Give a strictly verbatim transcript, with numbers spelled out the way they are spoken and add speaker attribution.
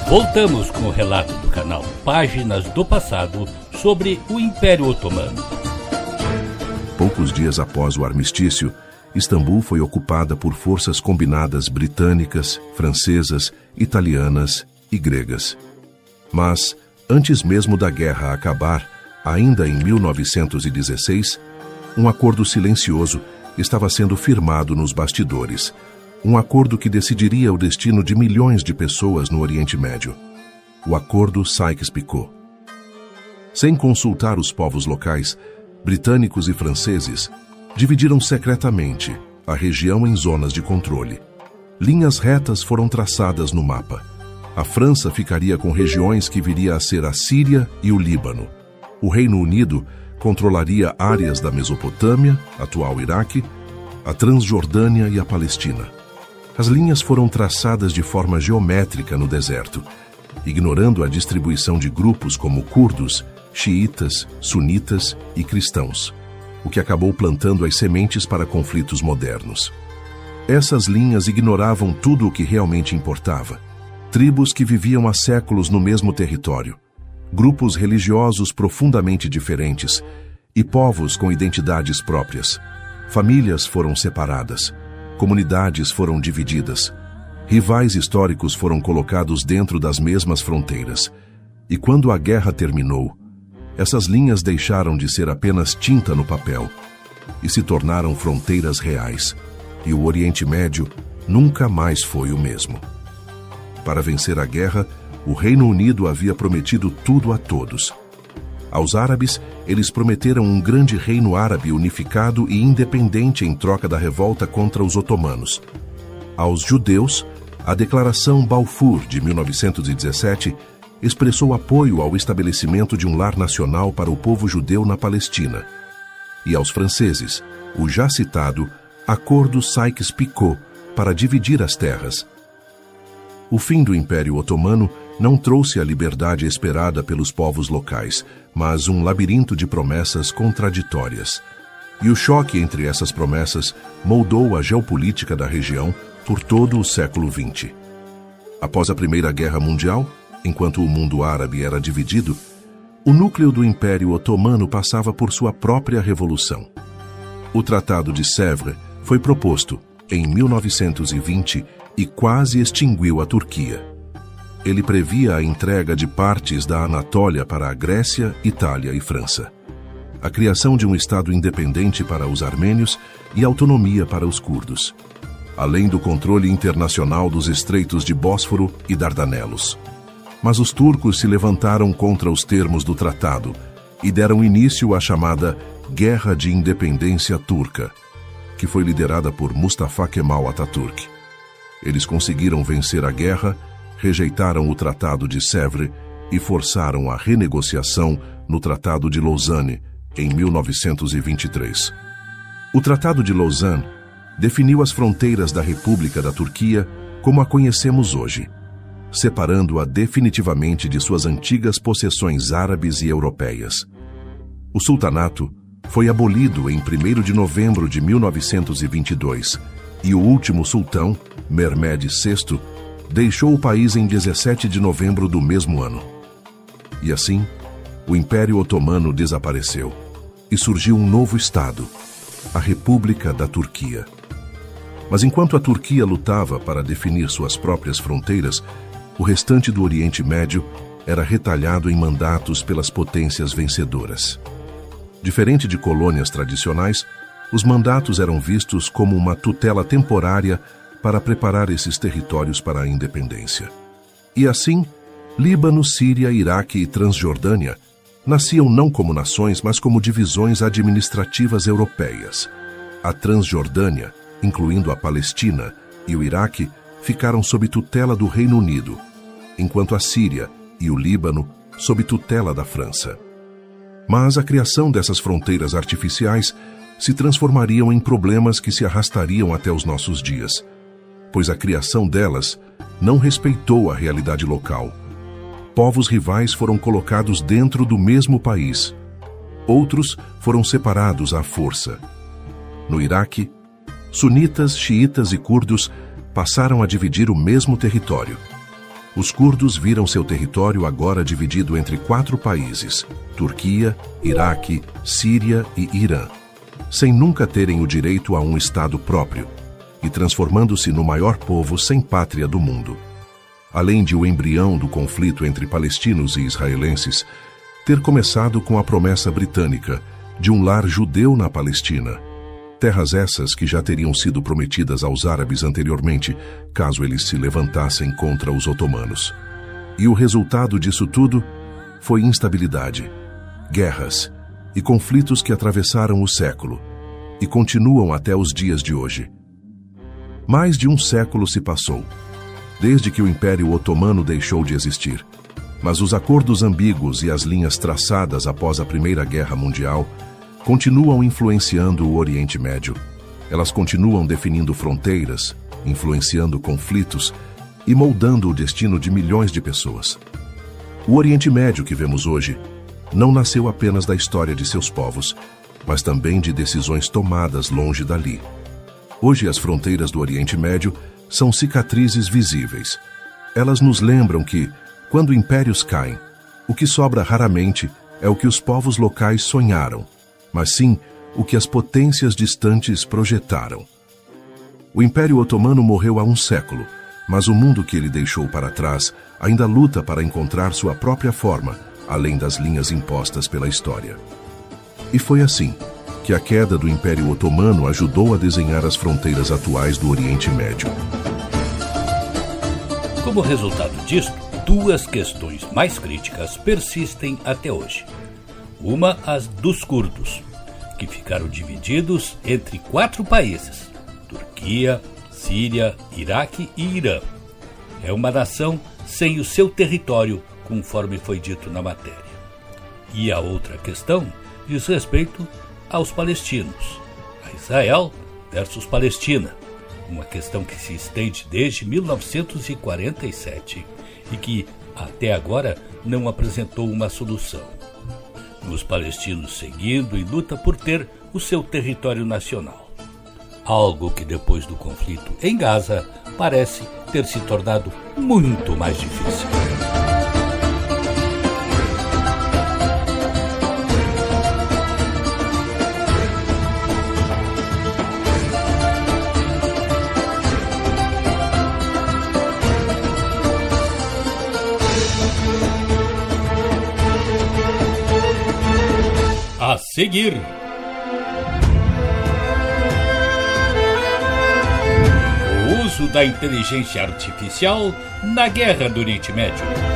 Speaker 1: Voltamos com o relato do canal Páginas do Passado sobre o Império Otomano.
Speaker 2: Poucos dias após o armistício, Istambul foi ocupada por forças combinadas britânicas, francesas, italianas e gregas. Mas, antes mesmo da guerra acabar, ainda em mil novecentos e dezesseis, um acordo silencioso estava sendo firmado nos bastidores. Um acordo que decidiria o destino de milhões de pessoas no Oriente Médio. O Acordo Sykes-Picot. Sem consultar os povos locais, britânicos e franceses dividiram secretamente a região em zonas de controle. Linhas retas foram traçadas no mapa. A França ficaria com regiões que viria a ser a Síria e o Líbano. O Reino Unido controlaria áreas da Mesopotâmia, atual Iraque, a Transjordânia e a Palestina. As linhas foram traçadas de forma geométrica no deserto, ignorando a distribuição de grupos como curdos, xiitas, sunitas e cristãos, o que acabou plantando as sementes para conflitos modernos. Essas linhas ignoravam tudo o que realmente importava. Tribos que viviam há séculos no mesmo território, grupos religiosos profundamente diferentes e povos com identidades próprias. Famílias foram separadas. Comunidades foram divididas. Rivais históricos foram colocados dentro das mesmas fronteiras. E quando a guerra terminou, essas linhas deixaram de ser apenas tinta no papel e se tornaram fronteiras reais. E o Oriente Médio nunca mais foi o mesmo. Para vencer a guerra, o Reino Unido havia prometido tudo a todos. Aos árabes, eles prometeram um grande reino árabe unificado e independente em troca da revolta contra os otomanos. Aos judeus, a Declaração Balfour de mil novecentos e dezessete expressou apoio ao estabelecimento de um lar nacional para o povo judeu na Palestina. E aos franceses, o já citado Acordo Sykes-Picot para dividir as terras. O fim do Império Otomano não trouxe a liberdade esperada pelos povos locais, mas um labirinto de promessas contraditórias. E o choque entre essas promessas moldou a geopolítica da região por todo o século vinte. Após a Primeira Guerra Mundial, enquanto o mundo árabe era dividido, o núcleo do Império Otomano passava por sua própria revolução. O Tratado de Sèvres foi proposto em mil novecentos e vinte e quase extinguiu a Turquia. Ele previa a entrega de partes da Anatólia para a Grécia, Itália e França, a criação de um Estado independente para os armênios e autonomia para os curdos, além do controle internacional dos estreitos de Bósforo e Dardanelos. Mas os turcos se levantaram contra os termos do tratado e deram início à chamada Guerra de Independência Turca, que foi liderada por Mustafa Kemal Atatürk. Eles conseguiram vencer a guerra, rejeitaram o Tratado de Sèvres e forçaram a renegociação no Tratado de Lausanne, em mil novecentos e vinte e três. O Tratado de Lausanne definiu as fronteiras da República da Turquia como a conhecemos hoje, separando-a definitivamente de suas antigas possessões árabes e europeias. O sultanato foi abolido em primeiro de novembro de mil novecentos e vinte e dois e o último sultão, Mehmed sexto, deixou o país em dezessete de novembro do mesmo ano. E assim, o Império Otomano desapareceu e surgiu um novo Estado, a República da Turquia. Mas enquanto a Turquia lutava para definir suas próprias fronteiras, o restante do Oriente Médio era retalhado em mandatos pelas potências vencedoras. Diferente de colônias tradicionais, os mandatos eram vistos como uma tutela temporária para preparar esses territórios para a independência. E assim, Líbano, Síria, Iraque e Transjordânia nasciam não como nações, mas como divisões administrativas europeias. A Transjordânia, incluindo a Palestina, e o Iraque ficaram sob tutela do Reino Unido, enquanto a Síria e o Líbano sob tutela da França. Mas a criação dessas fronteiras artificiais se transformariam em problemas que se arrastariam até os nossos dias, pois a criação delas não respeitou a realidade local. Povos rivais foram colocados dentro do mesmo país. Outros foram separados à força. No Iraque, sunitas, xiitas e curdos passaram a dividir o mesmo território. Os curdos viram seu território agora dividido entre quatro países: Turquia, Iraque, Síria e Irã, sem nunca terem o direito a um Estado próprio, e transformando-se no maior povo sem pátria do mundo. Além de o embrião do conflito entre palestinos e israelenses ter começado com a promessa britânica de um lar judeu na Palestina, terras essas que já teriam sido prometidas aos árabes anteriormente, caso eles se levantassem contra os otomanos. E o resultado disso tudo foi instabilidade, guerras e conflitos que atravessaram o século e continuam até os dias de hoje. Mais de um século se passou, desde que o Império Otomano deixou de existir, mas os acordos ambíguos e as linhas traçadas após a Primeira Guerra Mundial continuam influenciando o Oriente Médio. Elas continuam definindo fronteiras, influenciando conflitos e moldando o destino de milhões de pessoas. O Oriente Médio que vemos hoje não nasceu apenas da história de seus povos, mas também de decisões tomadas longe dali. Hoje as fronteiras do Oriente Médio são cicatrizes visíveis. Elas nos lembram que, quando impérios caem, o que sobra raramente é o que os povos locais sonharam, mas sim o que as potências distantes projetaram. O Império Otomano morreu há um século, mas o mundo que ele deixou para trás ainda luta para encontrar sua própria forma, além das linhas impostas pela história. E foi assim que a queda do Império Otomano ajudou a desenhar as fronteiras atuais do Oriente Médio.
Speaker 1: Como resultado disto, duas questões mais críticas persistem até hoje. Uma, as dos curdos, que ficaram divididos entre quatro países: Turquia, Síria, Iraque e Irã. É uma nação sem o seu território, conforme foi dito na matéria. E a outra questão diz respeito aos palestinos, a Israel versus Palestina, uma questão que se estende desde mil novecentos e quarenta e sete e que, até agora, não apresentou uma solução. Os palestinos seguindo em luta por ter o seu território nacional. Algo que depois do conflito em Gaza parece ter se tornado muito mais difícil. A seguir, o uso da inteligência artificial na Guerra do Oriente Médio.